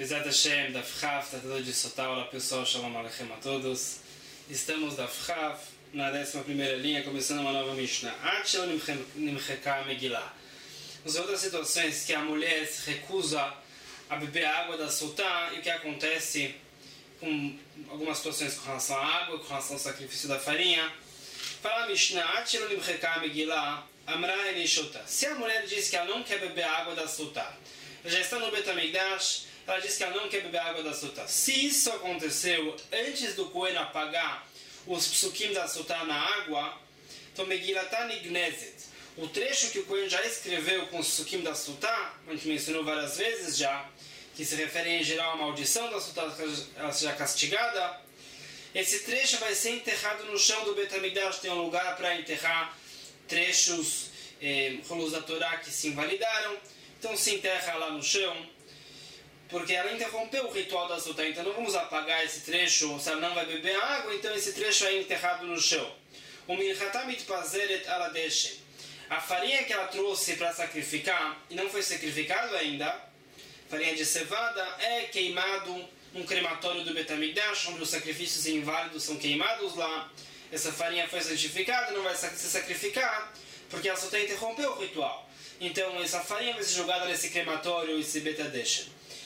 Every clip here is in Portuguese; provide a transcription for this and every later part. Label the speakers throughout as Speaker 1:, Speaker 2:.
Speaker 1: Bezat Hashem, Daf Chav, Tratado de Sotá. Olá pessoal, Shalom Aleichem a todos. Estamos Daf Chav, na 11ª linha, começando uma nova Mishnah. Achel Nimcheka Megillah. Nas outras situações que a mulher se recusa a beber a água da Sotá, e o que acontece com algumas situações com relação à água, com relação ao sacrifício da farinha. Fala a Mishnah, Achel Nimcheka Megillah, Amra Elishota. Se a mulher diz que ela não quer beber a água da Sotá, ela já está no Bet HaMikdash, ela diz que ela não quer beber a água da Sotá. Se isso aconteceu antes do Cohen apagar os psukim da Sotá na água, então Megillatá Nignezet, o trecho que o Cohen já escreveu com os psukim da Sotá, a gente mencionou várias vezes já, que se refere em geral à maldição da Sotá, ela seja castigada, esse trecho vai ser enterrado no chão do Bet HaMikdash. Tem um lugar para enterrar trechos, rolos da Torá que se invalidaram, então se enterra lá no chão, porque ela interrompeu o ritual da Sotá. Então não vamos apagar esse trecho, se ela não vai beber água, então esse trecho é enterrado no chão. O Minchatam mitpazeret ala deshem. A farinha que ela trouxe para sacrificar, e não foi sacrificado ainda, farinha de cevada, é queimado num crematório do Bet HaMikdash, onde os sacrifícios inválidos são queimados lá. Essa farinha foi santificada, não vai se sacrificar, porque a Sotá interrompeu o ritual. Então essa farinha vai ser jogada nesse crematório, esse Bet HaDeshem.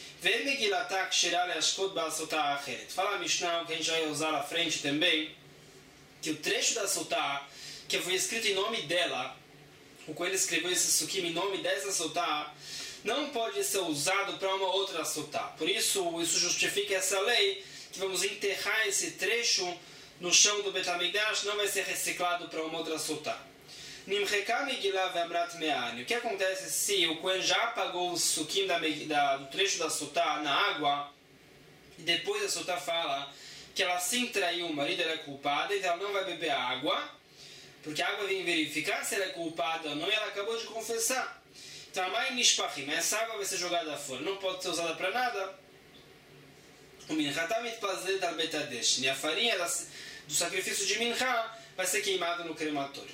Speaker 1: Fala a Mishnah, que a gente vai usar lá à frente também, que o trecho da Sotá, que foi escrito em nome dela, o Cohen escreveu esse sukim em nome dessa Sotá, não pode ser usado para uma outra Sotá. Por isso, isso justifica essa lei, que vamos enterrar esse trecho no chão do Bet HaMikdash, não vai ser reciclado para uma outra Sotá. O que acontece se o Cohen já apagou o suquim do trecho da Sotá na água, e depois a Sotá fala que ela sim traiu o marido, ela é culpada, então ela não vai beber a água, porque a água vem verificar se ela é culpada ou não, e ela acabou de confessar. Então a mãe nishpachim, essa água vai ser jogada fora, não pode ser usada para nada. O Minchatam mitpazeret al Bet HaDeshem, e a farinha do sacrifício de Mincha vai ser queimado no crematório.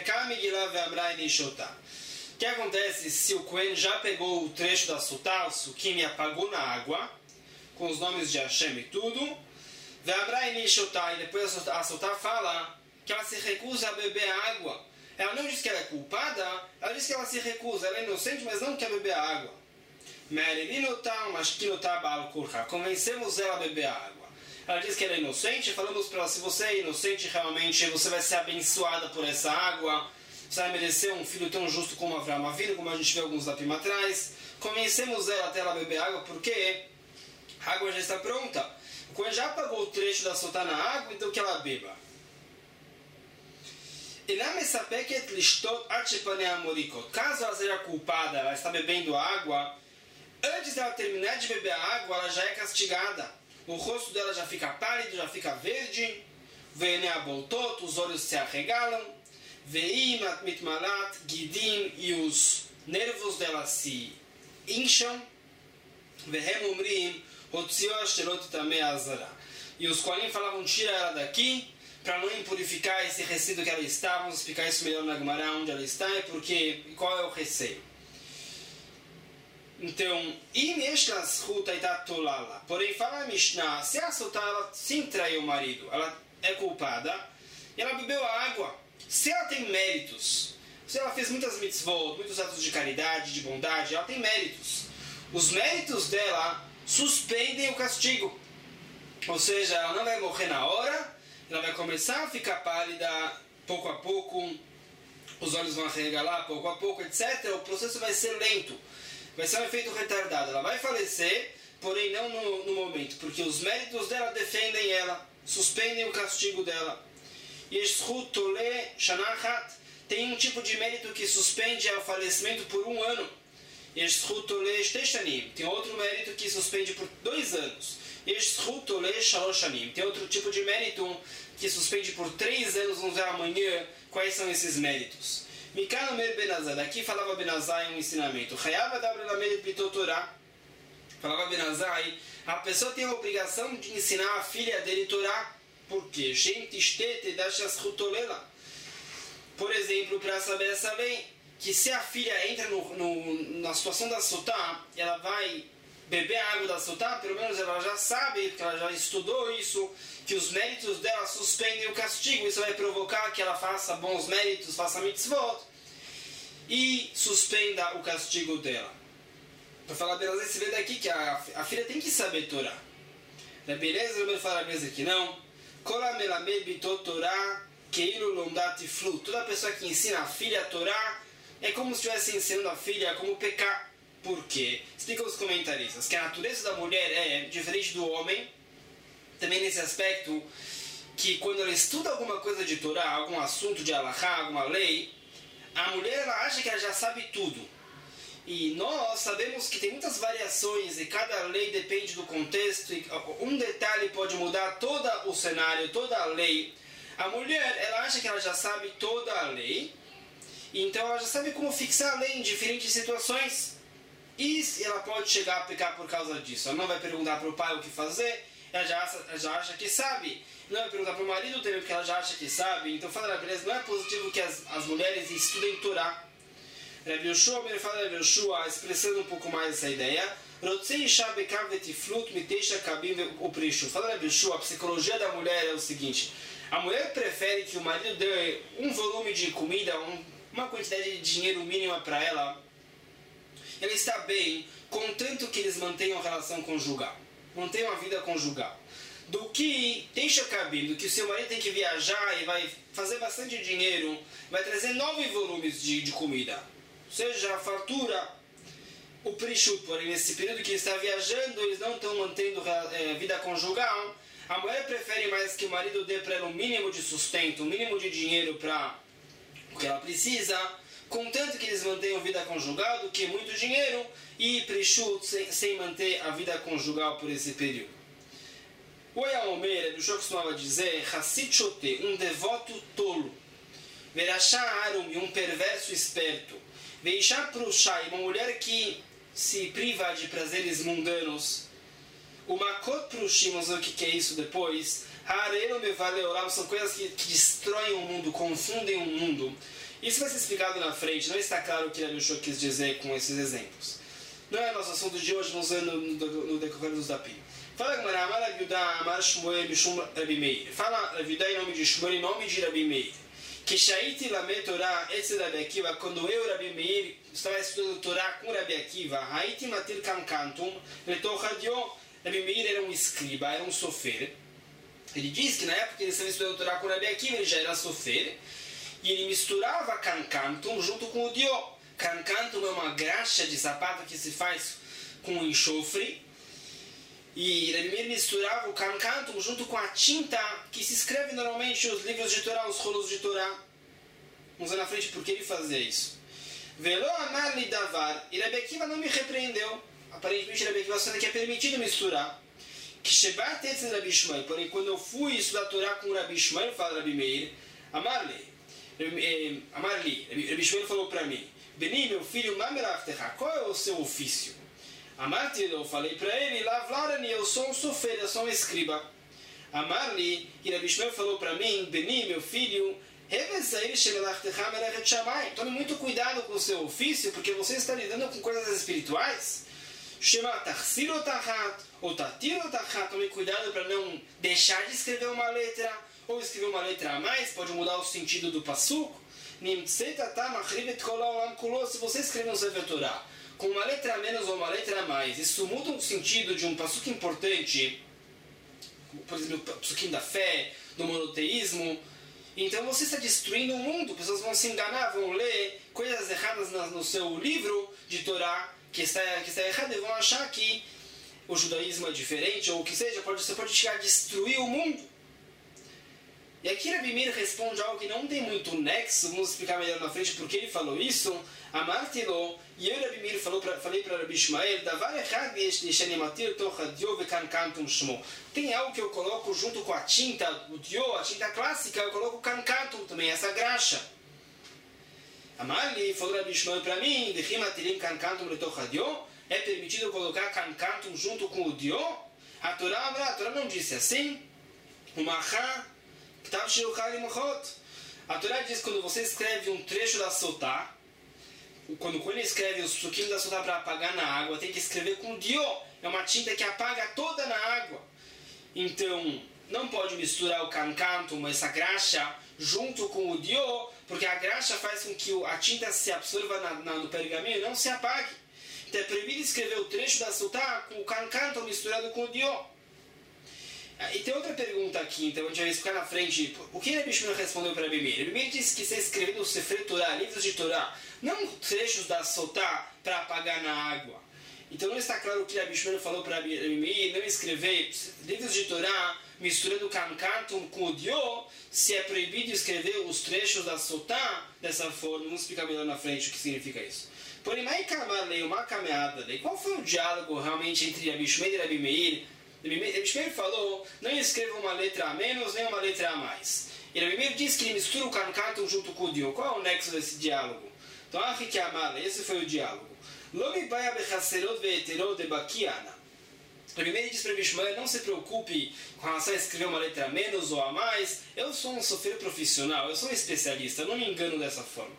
Speaker 1: O que acontece se o Cohen já pegou o trecho da Sotá, o sukim, e apagou na água, com os nomes de Hashem e tudo, e depois a Sotá fala que ela se recusa a beber a água. Ela não diz que ela é culpada, ela diz que ela se recusa, ela é inocente, mas não quer beber a água. Convencemos ela a beber a água. Ela diz que ela é inocente, falamos para ela, se você é inocente realmente, você vai ser abençoada por essa água, você vai merecer um filho tão justo como Avraham Avinu, como a gente vê alguns lapim atrás. Convencemos ela até ela beber água, porque a água já está pronta. O Cohen já apagou o trecho da Sotá na água, então que ela beba. Caso ela seja culpada, ela está bebendo água, antes dela terminar de beber a água, ela já é castigada. O rosto dela já fica pálido, já fica verde, os olhos se arregalam, gidim, e os nervos dela se incham, e os Kohanim falavam, tira ela daqui, para não impurificar esse resíduo que ela está. Vamos explicar isso melhor na Gemara, onde ela está e qual é o receio. Então, porém, fala a Mishnah, se a Sotá ela sim traiu o marido, ela é culpada, e ela bebeu a água, se ela tem méritos, se ela fez muitas mitzvot, muitos atos de caridade, de bondade, ela tem méritos. Os méritos dela suspendem o castigo. Ou seja, ela não vai morrer na hora, ela vai começar a ficar pálida pouco a pouco, os olhos vão arregalar pouco a pouco, etc. O processo vai ser lento, vai ser um efeito retardado. Ela vai falecer, porém não no momento, porque os méritos dela defendem ela, suspendem o castigo dela. Tem um tipo de mérito que suspende o falecimento por 1 ano. Tem outro mérito que suspende por 2 anos. Tem outro tipo de mérito que suspende por 3 anos. Vamos ver amanhã quais são esses méritos. Daqui falava Benazai um ensinamento. Falava Benazai, a pessoa tem a obrigação de ensinar a filha dele Torá. Por quê? Por exemplo, para saber essa lei, que se a filha entra na situação da Sotá, ela vai beber a água da Sotá, pelo menos ela já sabe, porque ela já estudou isso, que os méritos dela suspendem o castigo. Isso vai provocar que ela faça bons méritos, faça mitzvot, e suspenda o castigo dela. Para falar beleza, você vê daqui que a filha tem que saber Torá. Na beleza, eu vou falar beleza que não. Toda pessoa que ensina a filha a Torá é como se estivesse ensinando a filha como pecar. Por quê? Explicam os comentaristas que a natureza da mulher é diferente do homem, também nesse aspecto que quando ela estuda alguma coisa de Torá, algum assunto de Halachá, alguma lei, a mulher ela acha que ela já sabe tudo. E nós sabemos que tem muitas variações e cada lei depende do contexto, e um detalhe pode mudar todo o cenário, toda a lei. A mulher, ela acha que ela já sabe toda a lei, então ela já sabe como fixar a lei em diferentes situações. E ela pode chegar a pecar por causa disso. Ela não vai perguntar para o pai o que fazer, ela já acha que sabe. Não vai perguntar para o marido também, porque ela já acha que sabe. Então, fala na beleza, não é positivo que as mulheres estudem Torá. Rabbi Yoshua, ele fala Rabbi Yoshua, expressando um pouco mais essa ideia. Fala Rabbi Yoshua, a psicologia da mulher é o seguinte: a mulher prefere que o marido dê um volume de comida, uma quantidade de dinheiro mínima para ela. Ela está bem, contanto que eles mantenham a relação conjugal, mantenham a vida conjugal. Do que deixa cabir, do que o seu marido tem que viajar e vai fazer bastante dinheiro, vai trazer 9 volumes de comida. Ou seja, a fartura, o prishut, porém, nesse período que ele está viajando, eles não estão mantendo vida conjugal. A mulher prefere mais que o marido dê para ela um mínimo de sustento, um mínimo de dinheiro para o que ela precisa, contanto que eles mantenham vida conjugal, do que muito dinheiro e prishut sem manter a vida conjugal por esse período. O Ayaomer, o Shok costumava dizer, Hassid Shote, um devoto tolo, Verashá Arum, um perverso esperto, Veishá Prushai, uma mulher que se priva de prazeres mundanos, o Makot Prushim, vamos ver o que é isso depois, Ha'arelo Mevaleoram, são coisas que destroem o mundo, confundem o mundo. Isso vai ser explicado na frente, não está claro o que Rabbi Yoshua quis dizer com esses exemplos. Não é nosso assunto de hoje, vamos ver no decorrer dos dapim. Fala Gamara, Amar Rabi Yudá, Amar Shmuel, Bishum Rabi Meir. Fala Rabi Yudá em nome de Shmuel, em nome de Rabi Meir. Que Shaiti Lamet Torá, esse Rabi Akiva, quando eu, Rabi Meir, estava estudando Torá com Rabi Akiva, Haiti Matir Kankantum, Letochadio, Rabi Meir era um escriba, era um sofer. Ele diz que na época que ele estava estudando Torá com Rabi Akiva, ele já era sofer. E ele misturava Kankantum junto com o Dio. Kankantum é uma graxa de sapato que se faz com enxofre. E Rabi Meir misturava o Kankantum junto com a tinta que se escreve normalmente os livros de Torá, os rolos de Torá. Vamos ver na frente por que ele fazia isso. Velo amar li davar. E Rabi Akiva não me repreendeu. Aparentemente Rabi Akiva sendo que é permitido misturar. Que Shebat etz Rabi Shmuel. Porém, quando eu fui estudar Torá com Rabi Shmuel, fala Rabi Meir, Amar-lhe. Rabi Shmuel falou para mim, Beni, meu filho, qual é o seu ofício? Amarti, eu falei para ele, Lavlarani, eu sou um sofer, eu sou um escriba. Amarli, e Rabi Shmuel falou para mim, Beni, meu filho, tome muito cuidado com o seu ofício, porque você está lidando com coisas espirituais. Tome cuidado para não deixar de escrever uma letra, ou escrever uma letra a mais, pode mudar o sentido do passuco. Se você escrever um Sefer Torah com uma letra a menos ou uma letra a mais, isso muda o sentido de um passuco importante, por exemplo, o passuquinho da fé, do monoteísmo, então você está destruindo o mundo. Pessoas vão se enganar, vão ler coisas erradas no seu livro de Torá, que está errado, e vão achar que o judaísmo é diferente, ou o que seja, você pode chegar a destruir o mundo. E aqui Rabi Meir responde algo que não tem muito nexo, vamos explicar melhor na frente porque ele falou isso. Amartilo, e eu, Rabi Meir, falei para Rabi Ishmael, tem algo que eu coloco junto com a tinta, o dio, a tinta clássica, eu coloco o kankantum também, essa graxa. Amarli, falou Rabi Ishmael para mim, é permitido colocar kankantum junto com o dio? A Torá não disse assim. O Mahá, a Torá diz que quando você escreve um trecho da Sotá, quando o Kohen escreve o suquim da sotá para apagar na água, tem que escrever com dio. É uma tinta que apaga toda na água. Então, não pode misturar o cancantum, essa graxa, junto com o dio, porque a graxa faz com que a tinta se absorva no pergaminho e não se apague. Então é proibido escrever o trecho da sotá com o cancantum misturado com o dio. E tem outra pergunta aqui, então a gente vai explicar na frente. O que Rabi Shmuel respondeu para Rabi Meir? Rabi Meir disse que você escrevendo o Sefer Torah, livros de Torá, não trechos da sotá para apagar na água. Então não está claro o que Rabi Shmuel falou para Rabi Meir, não escrever livros de Torá misturando cancantum com o dio, se é proibido escrever os trechos da sotá dessa forma. Vamos explicar melhor na frente o que significa isso. Porém, qual foi o diálogo realmente entre Rabi Shmuel e Rabi Meir? Rabi Shmuel falou, não escreva uma letra a menos nem uma letra a mais. E Rabi Meir disse que ele mistura o cancantum junto com o dio. Qual é o nexo desse diálogo? Então, esse foi o diálogo. Rabi Meir disse para Rabi Shmuel, não se preocupe com relação a escrever uma letra a menos ou a mais. Eu sou um sofer profissional, eu sou um especialista, eu não me engano dessa forma.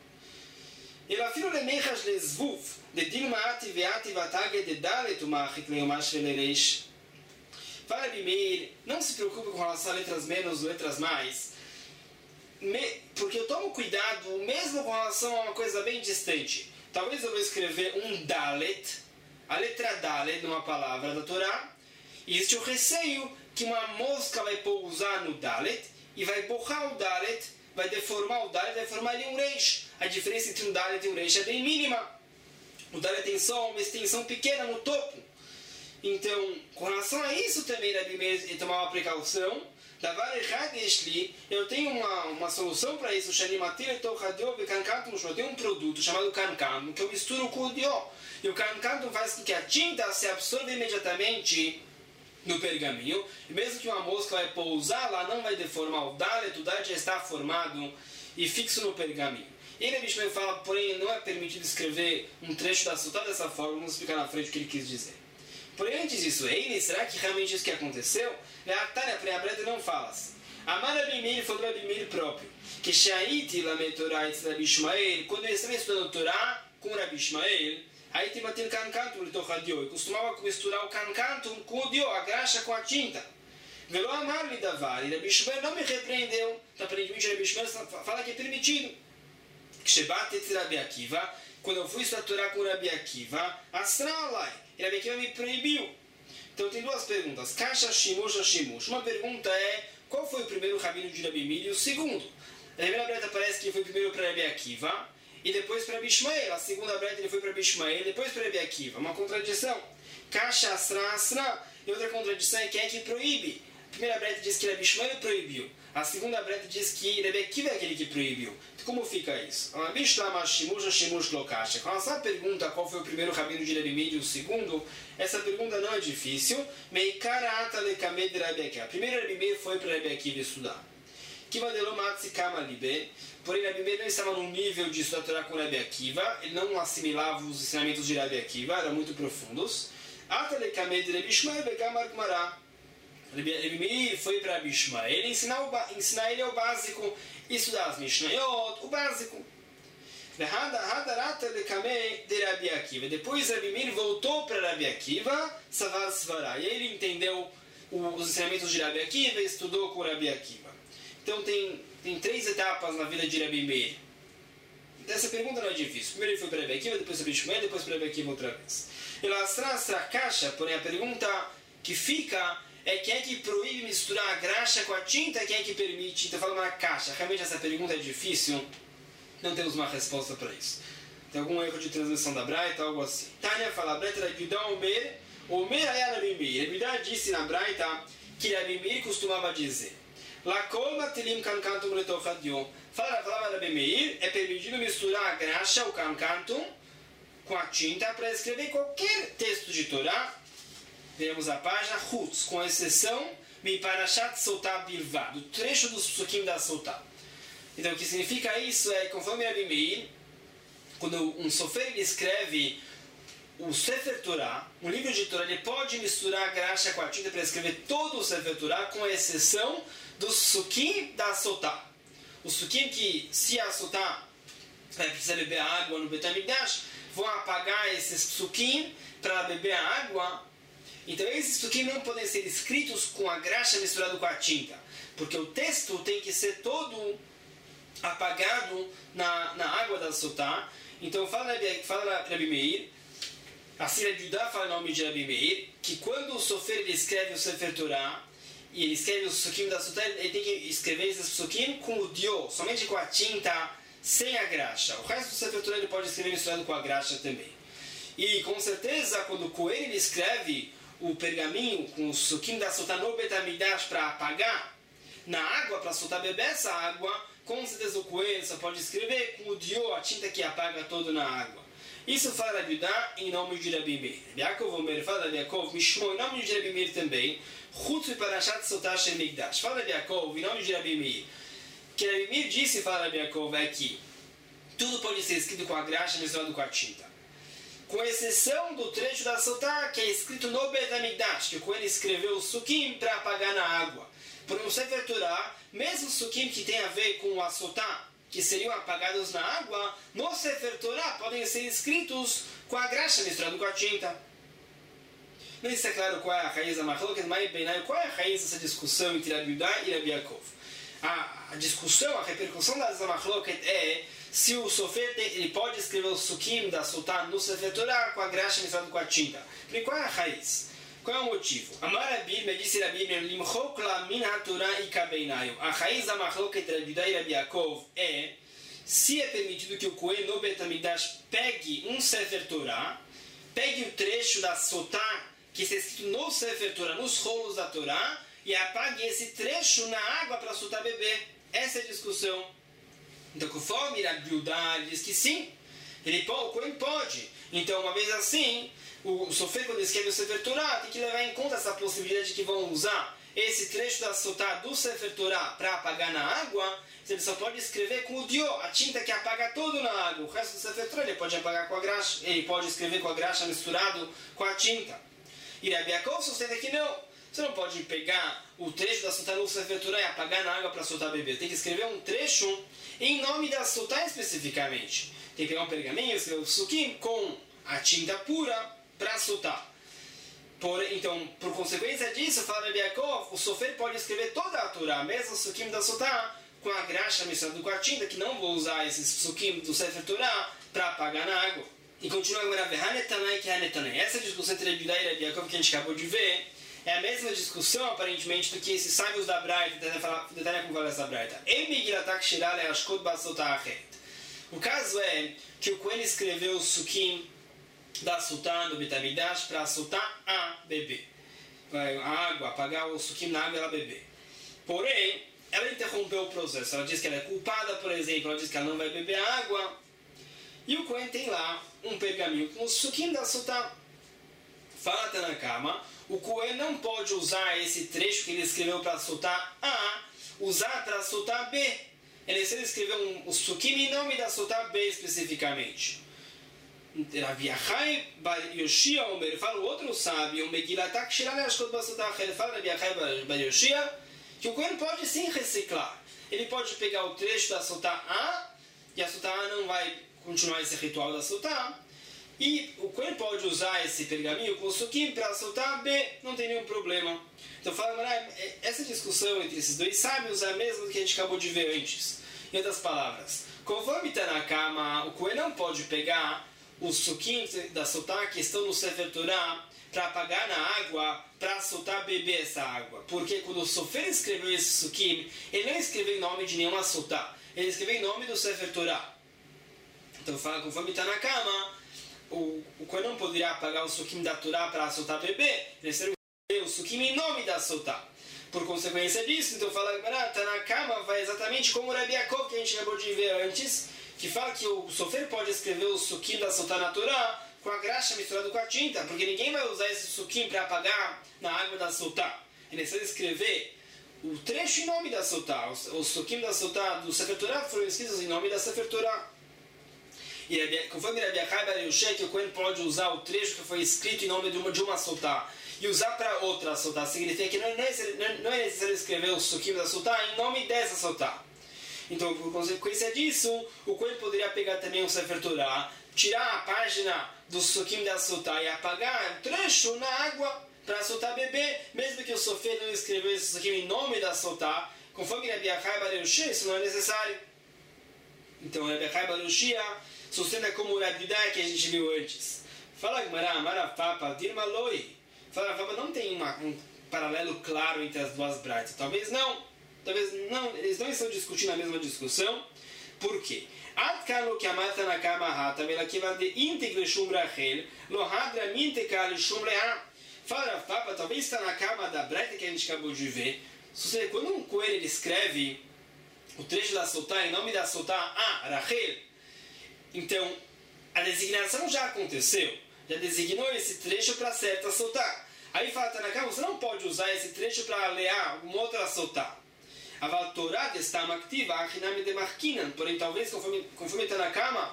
Speaker 1: Fala Rabi Meir, não se preocupe com relação a letras menos ou letras mais, porque eu tomo cuidado mesmo com relação a uma coisa bem distante. Talvez eu vou escrever um dalet, a letra dalet numa palavra da Torá, e existe o receio que uma mosca vai pousar no dalet e vai borrar o dalet, vai deformar o dalet, vai formar ali um reish. A diferença entre um dalet e um reish é bem mínima. O dalet tem só uma extensão pequena no topo. Então, com relação a isso também, Rabi Meir tomar uma precaução. Eu tenho uma solução para isso. Eu tenho um produto chamado cancantum, que eu misturo com o dio. E o cancantum faz com que a tinta se absorva imediatamente no pergaminho. E mesmo que uma mosca vai pousar lá, não vai deformar o dalet já está formado e fixo no pergaminho. E Rabi Shmuel fala, porém, não é permitido escrever um trecho da sotá dessa forma. Vamos explicar na frente o que ele quis dizer. Porém, antes disso, será que realmente isso que aconteceu? A Breta não fala assim. Amar Rabi Meir foi do Rabi Meir próprio. Que Shaiti Lametorai Rabi Shmuel, quando ele estava estudando Torá com Rabi Shmuel, aí tem bater cancantum no Torradio, e costumava misturar o cancantum com o dio, a graxa com a tinta. Velo amar lhe davar, e Rabi Shmuel não me repreendeu. Então, aparentemente, Rabi Shmuel fala que é permitido. Que Shebatet Rabi Akiva, quando eu fui estudar Torá com Rabi Akiva, Astralai, e Rabi Akiva me proibiu. Então tem duas perguntas. Kasha Shimush Shimush. Uma pergunta é, qual foi o primeiro rabino de Rabi Meir e o segundo? A primeira breta parece que ele foi primeiro para Rabi Akiva e depois para Rabi Shmuel. A segunda breta ele foi para Rabi Shmuel e depois para Rabi Akiva. Uma contradição. Kasha Asra Asra. E outra contradição é quem é que proíbe. A primeira breta diz que Rabi Shmuel proibiu. A segunda breta diz que Rabi Akiva é aquele que proibiu. Como fica isso? Com essa pergunta, qual foi o primeiro rabino de Rabi Meir e o segundo, essa pergunta não é difícil. Primeiro Rabi Meir foi para Rabi Akiva estudar. Porém, Rabi Meir não estava num nível de estudar Torá com Rabi Akiva, ele não assimilava os ensinamentos de Rabi Akiva, eram muito profundos. Rabi Meir foi para Rabi Shmuel ensinar ele o básico, estudar as Mishnayot, o básico. Depois Rabi Meir voltou para Rabi Akiva, e aí ele entendeu os ensinamentos de Rabi Akiva e estudou com Rabi Akiva. Então tem 3 etapas na vida de Rabi Meir. Essa pergunta não é difícil. Primeiro ele foi para Rabi Akiva, depois para Rabi Shmuel, depois para Rabi Akiva outra vez. Porém a pergunta que fica é quem é que proíbe misturar a graxa com a tinta, quem é que permite. Então fala uma caixa. Realmente essa pergunta é difícil, não temos uma resposta para isso. Tem algum erro de transmissão da Braita, algo assim. Tânia fala, Braita da Yudá Omer aí Rabi Meir. Yudá disse na Braita que Rabi Meir costumava dizer Lakol matilim cancantum letochadio. Falava Rabi Meir, é permitido misturar a graxa, o cancantum, com a tinta para escrever qualquer texto de Torá. Veremos a página Hutz, com exceção Miparashat Sotá Bilvad, do trecho dos psukim da Sotá. Então o que significa isso é, conforme Rabi Meir, quando um sofer escreve o Sefer Torá, um livro de Torá, ele pode misturar a graxa com a tinta para escrever todo o Sefer Torá, com exceção dos psukim da Sotá. O psukim que, se a Sotá vai precisar beber água no Beit HaMikdash, vão apagar esses psukim para beber a água. Então esses psukim não podem ser escritos com a graxa misturada com a tinta, porque o texto tem que ser todo apagado na água da sotá. Então fala Rabi Meir, assim Rabi Yudá fala em nome de Rabi Meir, que quando o sofer ele escreve o Sefer Torah, e ele escreve os psukim da sotá, ele tem que escrever esses psukim com o dio, somente com a tinta, sem a graxa. O resto do Sefer Torah ele pode escrever misturado com a graxa também. E com certeza, quando o Cohen ele escreve o pergaminho com o psukim da sotá no Beit HaMikdash para apagar na água, para soltar beber essa água, com certeza o Cohen só pode escrever com o dio, a tinta que apaga todo na água. Isso fala Rabi Yudá em nome de Rabi Meir. Yaakov Omer fala Rabi Yaakov Mishmo em nome de Rabi Meir também. Chutz Parashat Sotah Shel Mikdash. Fala Rabi Yaakov em nome de Rabi Meir. Que Rabi Meir disse, fala Rabi Yaakov, é que tudo pode ser escrito com a graxa misturado com a tinta, com exceção do trecho da Sotah que é escrito no Beit HaMikdash, que o Cohen escreveu o sukim para apagar na água. Por um Sefer Torah, mesmo sukim que tem a ver com a Sotah, que seriam apagados na água, no Sefer Torah podem ser escritos com a graxa misturada com a tinta. Não está claro qual é a raiz da Machloket, mas qual é a raiz dessa discussão entre Rabi Yudá e Rabi Yaakov? A discussão, a repercussão da Machloket é se o sofer ele pode escrever o sukim da Sotah no Sefer Torah com a graxa misturada com a tinta. E qual é a raiz? Qual é o motivo? Amar Rabi, me disse Rabi, limchok la min ha-Torah ikabeinayu. A raiz da Machloket de Rabi Yudá e Rabi Yaakov é se é permitido que o Cohen no Beit HaMikdash pegue um Sefer Torah, pegue o trecho da Sotah que está escrito no Sefer Torah, nos rolos da Torah, e apague esse trecho na água para a Sotah beber. Essa é a discussão. Então, conforme Rabi Yudá diz que sim, o Cohen pode. Então, uma vez assim, o sofer, quando escreve o Sefer Torah, tem que levar em conta essa possibilidade de que vão usar esse trecho da Sotah do Sefer Torah para apagar na água. Ele só pode escrever com o dio, a tinta que apaga tudo na água. O resto do Sefer Torah ele pode apagar com a graxa, ele pode escrever com a graxa misturado com a tinta. E Rabi Yaakov sustenta que não. Você não pode pegar o trecho da Sotah no Sefer Torah e apagar na água para soltar beber. Tem que escrever um trecho em nome da Sotah especificamente. Tem que pegar um pergaminho, escrever o sukim com a tinta pura para soltar. Então, por consequência disso, fala Rabi Yaakov, o sofer pode escrever toda a Torah, mesmo o sukim da Sotah, com a graxa misturada com a tinta, que não vou usar esses sukim do Sefer Torah para apagar na água. E continua agora, essa discussão entre Rabi Yudá e Rabi Yaakov que a gente acabou de ver, é a mesma discussão, aparentemente, do que esses sábios da Braita, detalhe como fala essa Braita. O caso é que o Cohen escreveu o sukim da Sotah do Beit HaMikdash para a Sotah a beber. A água, apagar o sukim na água e ela beber. Porém, ela interrompeu o processo. Ela diz que ela é culpada, por exemplo, ela diz que ela não vai beber água. E o Cohen tem lá um pergaminho com o sukim da Sotah. Fala Tanakama, o Cohen não pode usar esse trecho que ele escreveu para a Sotah A, usar para a Sotah B. Ele escreveu um sukim em nome da Sotah B especificamente. Rabi Yachai bar Yoshia Omer, fala o outro sábio, Megilatak Shirale Ashkot Basotah, ele fala Rabi Yachai bar Yoshia, que o Cohen pode sim reciclar. Ele pode pegar o trecho da Sotah A, e a Sotah A não vai continuar esse ritual da Sotah, e o Cohen pode usar esse pergaminho com o sukim para soltar B, não tem nenhum problema. Então fala, essa discussão entre esses dois sábios é a mesma que a gente acabou de ver antes. Em outras palavras, conforme Tanakama, o Cohen não pode pegar os sukim da Sotah que estão no Sefer Torah para apagar na água, para soltar beber essa água. Porque quando o sofer escreveu esse sukim, ele não escreveu em nome de nenhuma Sotah, ele escreveu em nome do Sefer Torah. Então fala, conforme Tanakama, o Cohen não poderia apagar o sukim da Torah para soltar bebê, ele escreveu o sukim em nome da Sotah. Por consequência disso, então fala Tanakama vai exatamente como o Rabi Yaakov que a gente acabou de ver antes, que fala que o sofer pode escrever o sukim da Sotah na Torah com a graxa misturada com a tinta, porque ninguém vai usar esse sukim para apagar na água da Sotah. Ele precisa escrever o trecho em nome da Sotah. Os sukim da Sotah do Sefer Torah foram escritos em nome da Sefer Torah. E conforme Rabi Yachai bar Yoshia, que o Cohen pode usar o trecho que foi escrito em nome de uma Sotah e usar para outra Sotah, significa que não é necessário escrever o sukim da Sotah em nome dessa Sotah. Então, por consequência disso, o Kohen poderia pegar também um Sefer Torah, tirar a página do Sukim da Sotá e apagar um trecho na água para a Sotá beber, mesmo que o Sofer não escreveu esse Sukim em nome da Sotá, conforme Rabbi Achai Bar Yoshia, isso não é necessário. Então, Rabbi Achai Bar Yoshia sustenta como o Rabbi Yudá que a gente viu antes. Fala Gemara, Marafapa, Dirma Loi. Fala Rafapa, não tem um paralelo claro entre as duas braitas. Talvez não, eles não estão discutindo a mesma discussão. Por quê? Atkano que amata na cama rata, vela que vai de íntegro shum rachel, lo hadra minteca li shum leha. Fala Rafapa, talvez está na cama da braita que a gente acabou de ver. Quando um coelho ele escreve o trecho da Sotá em nome da Sotá, Rachel, então a designação já aconteceu, já designou esse trecho para certa Sotá. Aí fala Tanakh, você não pode usar esse trecho para ler uma outra Sotá. A Torá está ativa, a Hinami de Markinan, porém talvez conforme Tanakh,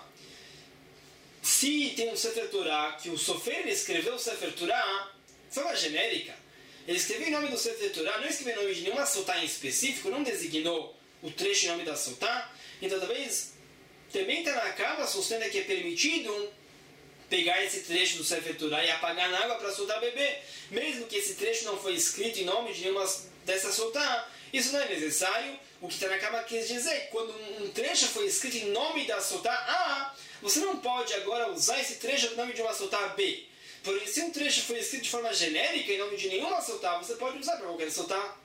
Speaker 1: se tem um Sefer Torah que o Sofer escreveu o Sefer Torah, de forma genérica, ele escreveu em nome do Sefer Torah, não escreveu em nome de nenhuma Sotá em específico, não designou o trecho em nome da Sotá, então talvez também Tanakh sustenta que é permitido pegar esse trecho do Sefer Torah e apagar na água para a Sotá beber, mesmo que esse trecho não foi escrito em nome de nenhuma dessa Sotá, isso não é necessário. O que Tanakh quis dizer, quando um trecho foi escrito em nome da Sotá A, você não pode agora usar esse trecho em nome de uma Sotá B. Porém, se um trecho foi escrito de forma genérica em nome de nenhuma Sotá, você pode usar para qualquer Sotá.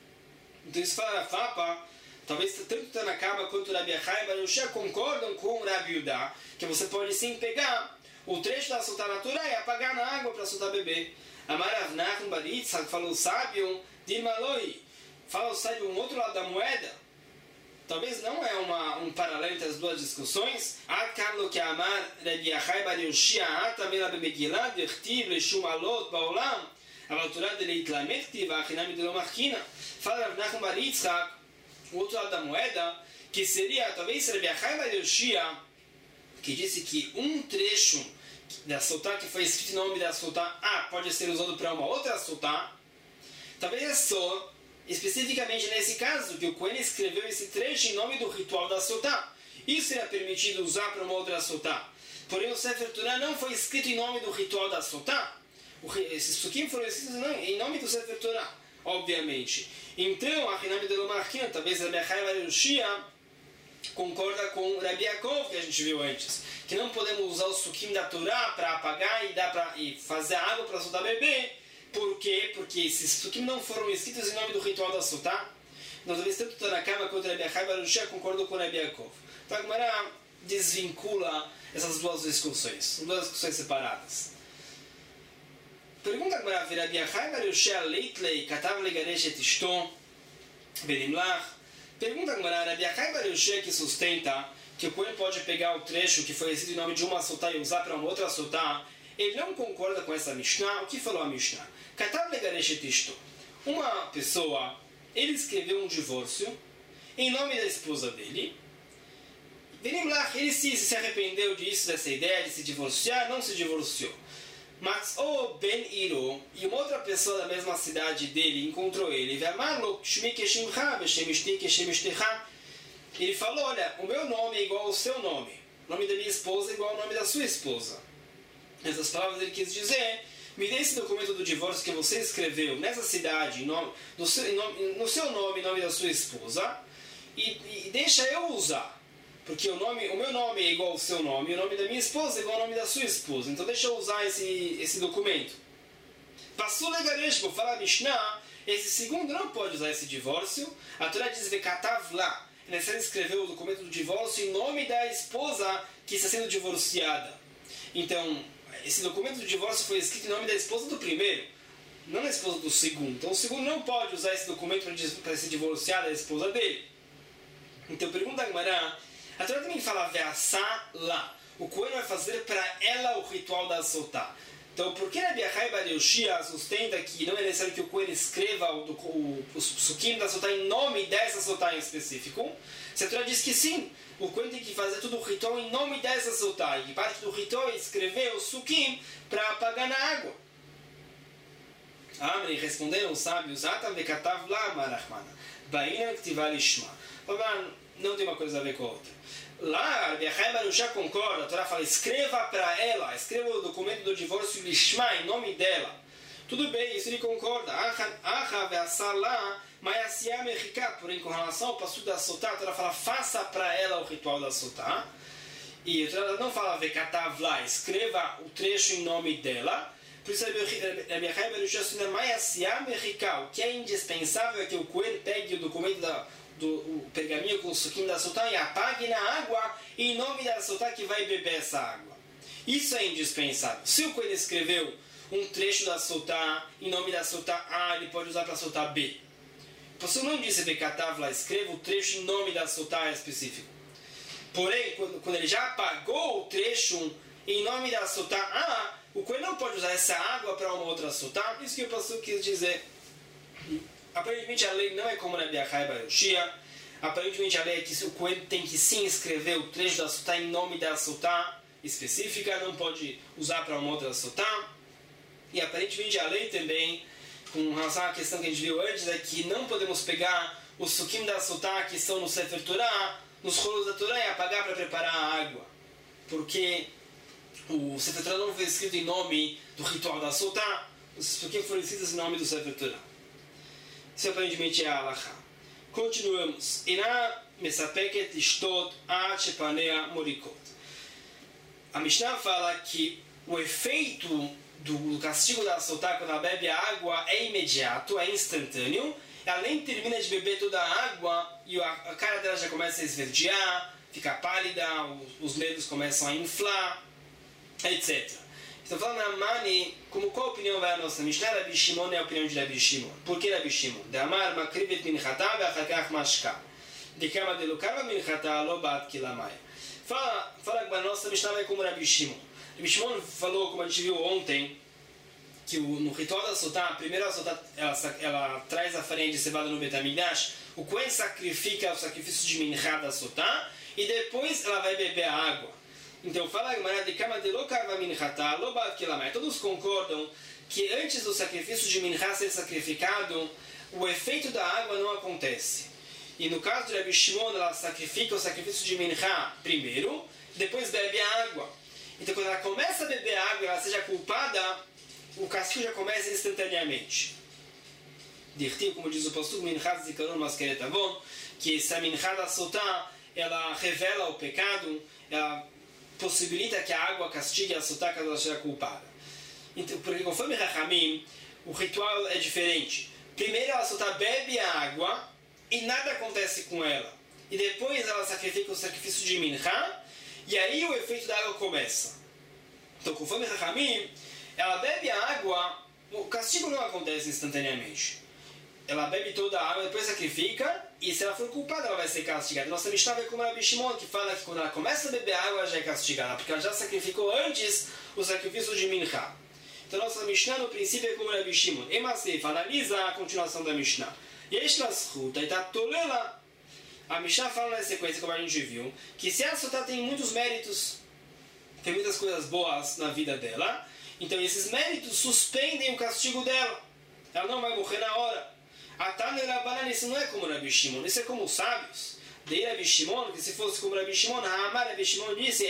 Speaker 1: Então isso fala Rafapa, talvez tanto Tanakh quanto Rabbi Achai Bar Yoshia concordam com o Rabbi Yudá, que você pode sim pegar o trecho da Sotá na Torá e apagar na água para a Sotá beber. Amar Avnach Bar Yitzhak, falou o sábio, Dirma Loi, fala o sábio um outro lado da moeda. Talvez não é um paralelo entre as duas discussões. Ad Karlo que Amar Rabbi Achai Bar Yoshia Atamela Bemegillah Dertiv Leshum Alot Baolam Avalturá de Leitlamet Ktiva Achinami de Lomarkina. Fala Avnach Bar Yitzhak, o outro lado da moeda, que seria talvez Rabbi Achai Bar Yoshia, que disse que um trecho da Sotá que foi escrito em nome da Sotá pode ser usado para uma outra Sotá. Talvez é só especificamente nesse caso que o Kohen escreveu esse trecho em nome do ritual da Sotá. Isso seria permitido usar para uma outra Sotá. Porém o Sefer Torah não foi escrito em nome do ritual da Sotá. Esses Sukim foram escritos em nome do Sefer Torah, obviamente. Então a Hinami de Lomarkina, talvez Rabbi Achai Bar Yoshia concorda com Rabbi Yaakov, que a gente viu antes, que não podemos usar o Sukim da Torá para apagar e fazer água para a Sotá beber. Por quê? Porque esses Sukim não foram escritos em nome do ritual da Sotá. Nós talvez tanto Tanakh quanto Rabbi Achai Bar Yoshia concordam com Rabbi Yaakov. Então a Gemara desvincula essas duas discussões separadas. Pergunta a Gemara, Rabbi Achai Bar Yoshia Leitlei Katav Legaresh et Ishto Benimlach. Pergunta a Gemara, Rabbi Achai Bar Yoshia que sustenta que o Kohen pode pegar o trecho que foi escrito em nome de uma Sotá e usar para uma outra Sotá, ele não concorda com essa Mishnah. O que falou a Mishnah? Katav Legaresh et Ishto. Uma pessoa, ele escreveu um divórcio em nome da esposa dele. Benimlach, ele se arrependeu disso, dessa ideia de se divorciar, não se divorciou. Mas o Ben Iro e uma outra pessoa da mesma cidade dele encontrou ele. Ele falou, olha, o meu nome é igual ao seu nome. O nome da minha esposa é igual ao nome da sua esposa. Essas palavras ele quis dizer, me dê esse documento do divórcio que você escreveu nessa cidade, no seu nome, em nome da sua esposa, e deixa eu usar. Porque o meu nome é igual ao seu nome, e o nome da minha esposa é igual ao nome da sua esposa. Então deixa eu usar esse documento. Passou Legaresh, vou falar Mishnah, esse segundo não pode usar esse divórcio. A Torá diz Vekatav lá. Ele escreveu o documento do divórcio em nome da esposa que está sendo divorciada. Então, esse documento do divórcio foi escrito em nome da esposa do primeiro, não da esposa do segundo. Então o segundo não pode usar esse documento para se divorciar da esposa dele. Então pergunta a Gemara, a Torá também fala Ve'asá lá. O Kohen vai fazer para ela o ritual da Sotá. Então por que Rabbi Achai Bar Yoshia sustenta que não é necessário que o Kohen escreva o Sukim da Sotá em nome dessa Sotá em específico? Se a Torá diz que sim, o Kohen tem que fazer todo o ritual em nome dessa Sotá. E parte do ritual é escrever o Sukim para apagar na água. Amri, responderam os sábios, Atam vekatav la marachmana, Baina ktiva lishma. não tem uma coisa a ver com a outra. Lá, Rabi Yochai Bar Yoshua concorda, a Torá fala, escreva para ela, escreva o documento do divórcio Lishma, em nome dela. Tudo bem, isso ele concorda. Porém, com relação ao passo da Sotá, a Torá fala, faça para ela o ritual da Sotá. E a Torá não fala, vekatav lá, escreva o trecho em nome dela. Por isso, Rabi Yochai Bar Yoshua ensina, o que é indispensável é que o coelho pegue o documento do pergaminho com o suquinho da Sotá e apague na água em nome da Sotá que vai beber essa água. Isso é indispensável. Se o coelho escreveu um trecho da Sotá em nome da Sotá A, ele pode usar para a Sotá B. O pastor não disse Bekatav lá, escreva o trecho em nome da Sotá específico. Porém, quando ele já apagou o trecho em nome da Sotá A, o coelho não pode usar essa água para uma outra Sotá. Isso que o pastor quis dizer. Aparentemente a lei não é como na Rabi Yochai Bar Yoshua. Aparentemente a lei é que o coelho tem que sim escrever o trecho da Sotá em nome da Sotá específica, não pode usar para uma outra Sotá. E aparentemente a lei também, com relação à questão que a gente viu antes, é que não podemos pegar os suquim da Sotá que estão no Sefer Torah, nos rolos da Torá, e apagar para preparar a água. Porque o Sefer Torah não foi escrito em nome do ritual da Sotá, os suquim foram escritos em nome do Sefer Torah. Isso aparentemente é a halakha. Continuamos. Ina mesapeket ishtot ad shepanea morikot. A Mishnah fala que o efeito do castigo da Sotá quando ela bebe a água é imediato, é instantâneo. Ela nem termina de beber toda a água e a cara dela já começa a esverdear, fica pálida, os dedos começam a inflar, etc. Estou falando na Mani, qual opinião vai a nossa Mishnah? Rabi Shimon é a opinião de Rabi Shimon. Por que Rabi Shimon? De Amar makrivet minchata ve'achakach mashka. De kama delukava minchata lo bat kilamai. Fala que a nossa Mishnah vai como Rabi Shimon. Rabi Shimon falou, como a gente viu ontem, que no ritual da Sotá, a primeira Sotá, ela traz a farinha de cevada no Betamigdash, o Kohen sacrifica o sacrifício de minchá da Sotá, e depois ela vai beber a água. Então fala de kama de lokava minchata lo bat kilamai. Todos concordam que antes do sacrifício de minchá ser sacrificado, o efeito da água não acontece. E no caso de Rabi Shimon, ela sacrifica o sacrifício de minchá primeiro, depois bebe a água. Então quando ela começa a beber a água e ela seja culpada, o castigo já começa instantaneamente. Dirtiv, como diz o pastor, minchá zikaron maskeret avon, que essa minchá da Sotá, ela revela o pecado, ela possibilita que a água castigue a Sotá caso ela seja culpada. Então, porque conforme Rachamim, o ritual é diferente. Primeiro a Sotá bebe a água e nada acontece com ela. E depois ela sacrifica o sacrifício de minchá, e aí o efeito da água começa. Então, conforme Rachamim, ela bebe a água, o castigo não acontece instantaneamente. Ela bebe toda a água, depois sacrifica, e se ela for culpada, ela vai ser castigada. Nossa Mishnah vai como Rabi Shimon, que fala que quando ela começa a beber água, ela já é castigada, porque ela já sacrificou antes o sacrifício de minchá. Então, nossa Mishnah, no princípio, é como Rabi Shimon. Emasef, analisa a continuação da Mishnah. A Mishnah fala na sequência, como a gente viu, que se a Sotá tem muitos méritos, tem muitas coisas boas na vida dela, então esses méritos suspendem o castigo dela. Ela não vai morrer na hora. A Tana Rabanan, isso não é como Rabi Shimon, isso é como os sábios. De Rabi Shimon, que se fosse como Rabi Shimon, Rabi Shimon disse,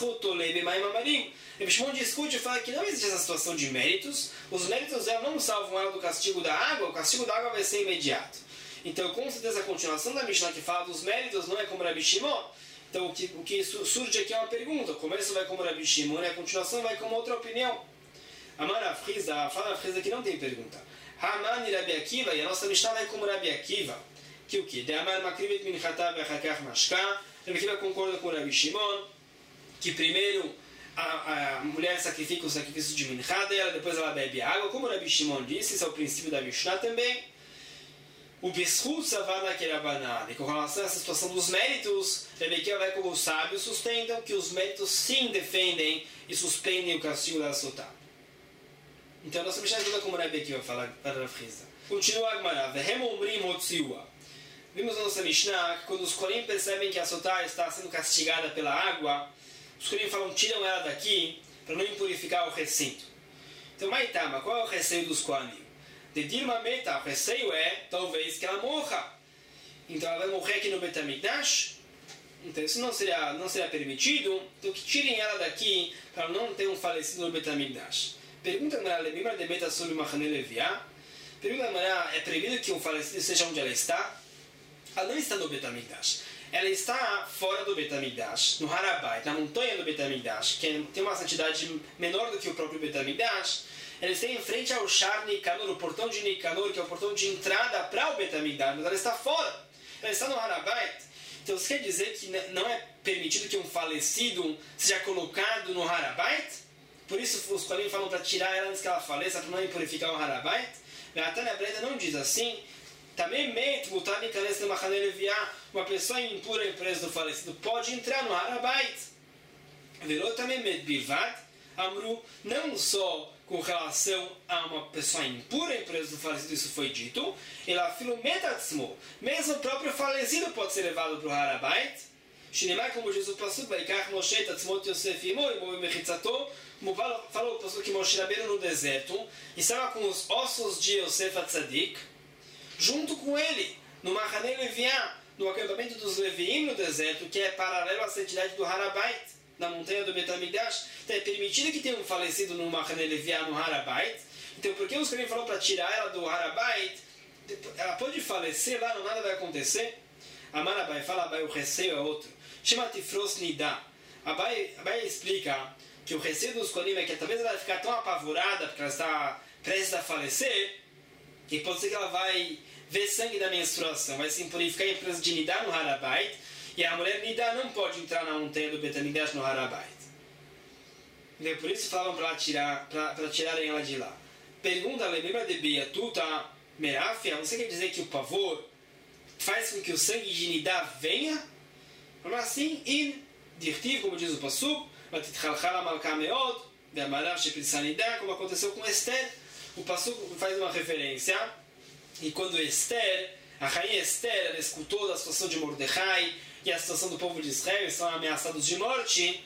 Speaker 1: Rabi Shimon discute e fala que não existe essa situação de méritos, os méritos dela não salvam ela do castigo da água, o castigo da água vai ser imediato. Então, com certeza, a continuação da Mishnah que fala dos méritos não é como Rabi Shimon. Então, o que surge aqui é uma pergunta, o começo vai como Rabi Shimon e a continuação vai como outra opinião. Amar Afriza, fala Afriza que não tem pergunta. Haman e Rabi Akiva, e a nossa Mishnah vai como Rabi Akiva. Que o que? De Amar Makrivet Minchata Ve'achakach Mashka. Rabi Akiva concorda com Rabi Shimon, que primeiro a mulher sacrifica o sacrifício de minchá dela, depois ela bebe água, como Rabi Shimon disse, esse é o princípio da Mishnah também. O Bishut Savana Kerabanan, e com relação a essa situação dos méritos, Rabi Akiva vai como os sábios sustentam que os méritos sim defendem e suspendem o castigo da Sotá. Então, nossa Mishnah ajuda como Rabi Akiva fala para a Friza. Continua a Gemara. Vimos na nossa Mishnah que quando os Korim percebem que a Sotá está sendo castigada pela água, os Korim falam, tiram ela daqui para não impurificar o recinto. Então, Maitama, qual é o receio dos Kohanim? De Dilma Meta, o receio é, talvez, que ela morra. Então, ela vai morrer aqui no Betamigdash, Então isso não seria permitido, então que tirem ela daqui para não ter um falecido no Bet HaMikdash. Pergunta a Gemara, lembra de Beta sobre Machane Leviá? Pergunta a Gemara, é proibido que um falecido seja onde ela está? Ela não está no Bet HaMikdash. Ela está fora do Bet HaMikdash, no Harabait, na montanha do Bet HaMikdash, que tem uma santidade menor do que o próprio Bet HaMikdash. Ela está em frente ao Shar Nikanor, o portão de Nikanor, que é o portão de entrada para o Bet HaMikdash, mas ela está fora. Ela está no Harabait. Então isso quer dizer que não é permitido que um falecido seja colocado no Harabait? Por isso os Kohanim falam para tirar ela antes que ela faleça, para não impurificar o Harabait. A Tânia Breda não diz assim. Também uma pessoa impura em preso do falecido pode entrar no Harabait. Virou também Bilvad, Amru, não só com relação a uma pessoa impura em preso do falecido, isso foi dito, ela filometatzmo, mesmo o próprio falecido pode ser levado para o Harabait. Shinemai, como diz o Pasuk, Vaikach Moshe Tatzmot Yosef Imo, e Mechitzato, falou o Pasuk que Moshe Rabbeinu no deserto estava com os ossos de Yosef Atzadik, junto com ele, no Machane Leviá, no acampamento dos Leviim no deserto, que é paralelo à santidade do Harabait, na montanha do Bet HaMikdash. Então é permitido que tenha um falecido no Machane Leviá, no Harabait. Então por que os Kohanim falaram para tirar ela do Harabait? Ela pode falecer lá, nada vai acontecer. Amarabai fala, Abai, o receio é outro. Chama Tifros Nidá. Abai explica que o receio dos Kohanim é que talvez ela vai ficar tão apavorada porque ela está prestes a falecer, que pode ser que ela vai ver sangue da menstruação, vai se impurificar em presença de Nidá no Harabait, e a mulher Nidá não pode entrar na montanha do Bet HaMikdash no Harabait. Então, por isso falavam para tirarem ela de lá. Pergunta, lembra de Beatuta Merafia, você quer dizer que o pavor faz com que o sangue de Nidá venha? Vamos assim, in dirtiv, como diz o Pasuk, Vatitchalchala Malka Meod, Ve'amarav Shepilsa Nidá, como aconteceu com Esther. O Pasuk faz uma referência, e quando Esther, a rainha Esther, ela escutou da situação de Mordecai e a situação do povo de Israel, estão ameaçados de morte,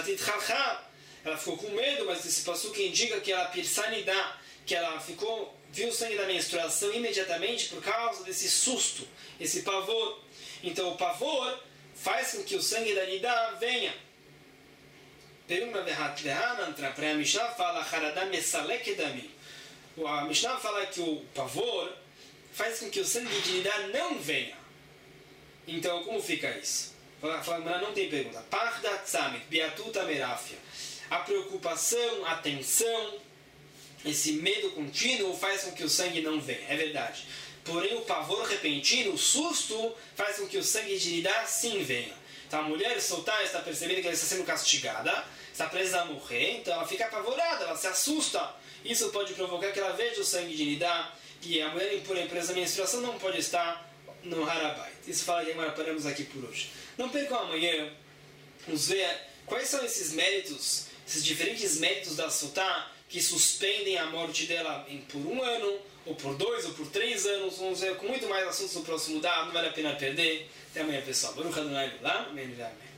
Speaker 1: ela ficou com medo, mas esse Pasuk indica que ela pirsanidá, que ela viu o sangue da menstruação imediatamente por causa desse susto, esse pavor. Então o pavor faz com que o sangue da Nidá venha. Pergunta para a Mishnah fala, Haradam Mesalek Edamim. A Mishnah fala que o pavor faz com que o sangue de Nidá não venha. Então, como fica isso? Não tem pergunta. Parda Tzamit, Beatuta Merafia. A preocupação, a tensão, esse medo contínuo faz com que o sangue não venha. É verdade. Porém, o pavor repentino, o susto, faz com que o sangue de Nidá sim venha. Então, a mulher soltar está percebendo que ela está sendo castigada, está presa a morrer, então ela fica apavorada, ela se assusta. Isso pode provocar que ela veja o sangue de Nidá, e a mulher impura em presa à menstruação não pode estar no Harabait. Isso fala que agora paramos aqui por hoje. Não percam amanhã, vamos ver quais são esses méritos, esses diferentes méritos da Sotá que suspendem a morte dela por 1 ano, ou por 2, ou por 3 anos. Vamos ver com muito mais assuntos no próximo dá, não vale a pena perder. Até amanhã, pessoal. Baruch Adonai Olam, amém.